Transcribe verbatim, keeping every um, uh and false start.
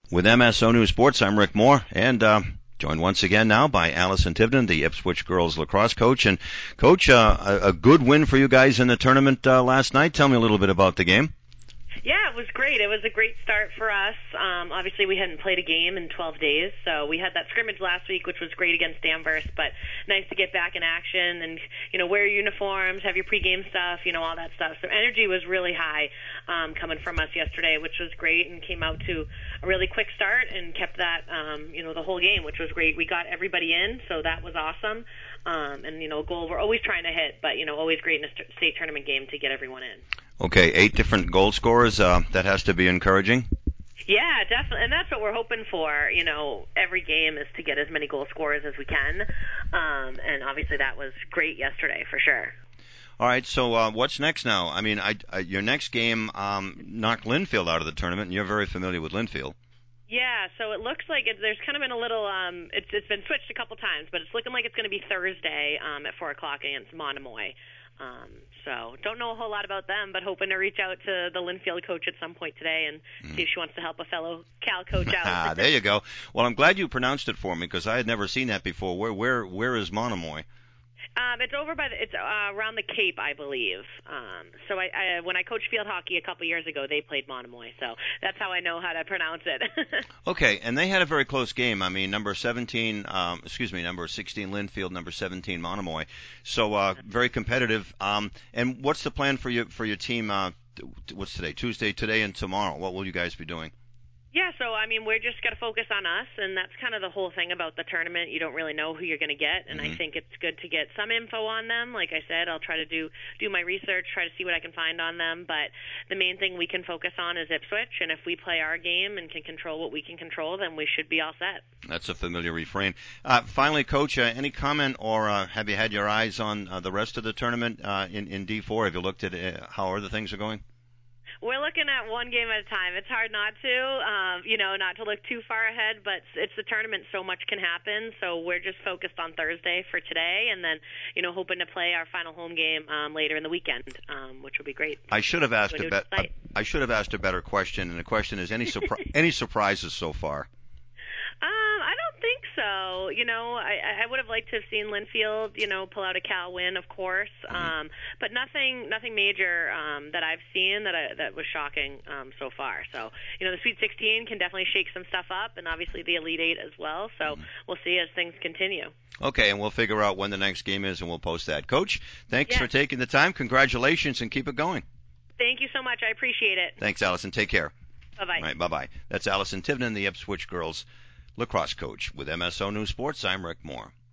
With M S O News Sports, I'm Rick Moore, and uh, joined once again now by Allison Tivnan, the Ipswich girls lacrosse coach. And Coach, uh, a, a good win for you guys in the tournament uh, last night. Tell me a little bit about the game. Yeah, it was great. It was a great start for us. Um, obviously, we hadn't played a game in twelve days, so we had that scrimmage last week, which was great against Danvers, but nice to get back in action and, you know, wear your uniforms, have your pregame stuff, you know, all that stuff. So energy was really high um, coming from us yesterday, which was great, and came out to a really quick start and kept that, um, you know, the whole game, which was great. We got everybody in, so that was awesome. Um, and, you know, a goal we're always trying to hit, but, you know, always great in a st- state tournament game to get everyone in. Okay, eight different goal scorers. Uh, that has to be encouraging. Yeah, definitely, and that's what we're hoping for. You know, every game is to get as many goal scorers as we can, um, and obviously that was great yesterday for sure. All right, so uh, what's next now? I mean, I, I, your next game um, knocked Linfield out of the tournament, and you're very familiar with Linfield. Yeah, so it looks like it, there's kind of been a little, um, it's, it's been switched a couple times, but it's looking like it's going to be Thursday um, at four o'clock against Monomoy. Um, so don't know a whole lot about them, but hoping to reach out to the Linfield coach at some point today and mm. see if she wants to help a fellow Cal coach out. Ah, there you go. Well, I'm glad you pronounced it for me because I had never seen that before. Where where where is Monomoy? Um, it's over by the, it's uh, around the Cape, I believe. Um, so I, I when I coached field hockey a couple years ago, they played Monomoy, so that's how I know how to pronounce it. Okay, and they had a very close game. I mean, number seventeen, um, excuse me, number sixteen Linfield, number seventeen Monomoy. So uh, very competitive. Um, and what's the plan for your for your team? Uh, what's today? Tuesday, today, and tomorrow. What will you guys be doing? Yeah, so, I mean, we're just going to focus on us, and that's kind of the whole thing about the tournament. You don't really know who you're going to get, and mm-hmm. I think it's good to get some info on them. Like I said, I'll try to do do my research, try to see what I can find on them, but the main thing we can focus on is Ipswich, and if we play our game and can control what we can control, then we should be all set. That's a familiar refrain. Uh, finally, Coach, uh, any comment, or uh, have you had your eyes on uh, the rest of the tournament uh, in, in D four? Have you looked at uh, how other things are going? We're looking at one game at a time. It's hard not to, um, you know, not to look too far ahead, but it's the tournament, so much can happen. So we're just focused on Thursday for today, and then, you know, hoping to play our final home game um, later in the weekend, um, which will be great. I should have asked a, be- a I should have asked a better question, and the question is: any surpri- any surprises so far? Um, I don't think so. You know, I, I would have liked to have seen Linfield, you know, pull out a Cal win, of course. Mm-hmm. Um, but nothing, nothing major um, that I've seen that I, that was shocking um, so far. So, you know, the Sweet sixteen can definitely shake some stuff up, and obviously the Elite Eight as well. So mm-hmm. we'll see as things continue. Okay, and we'll figure out when the next game is, and we'll post that. Coach, thanks yes. for taking the time. Congratulations, and keep it going. Thank you so much. I appreciate it. Thanks, Allison. Take care. Bye-bye. All right, bye-bye. That's Allison Tivnan, the Ipswich girls lacrosse coach. With M S O News Sports, I'm Rick Moore.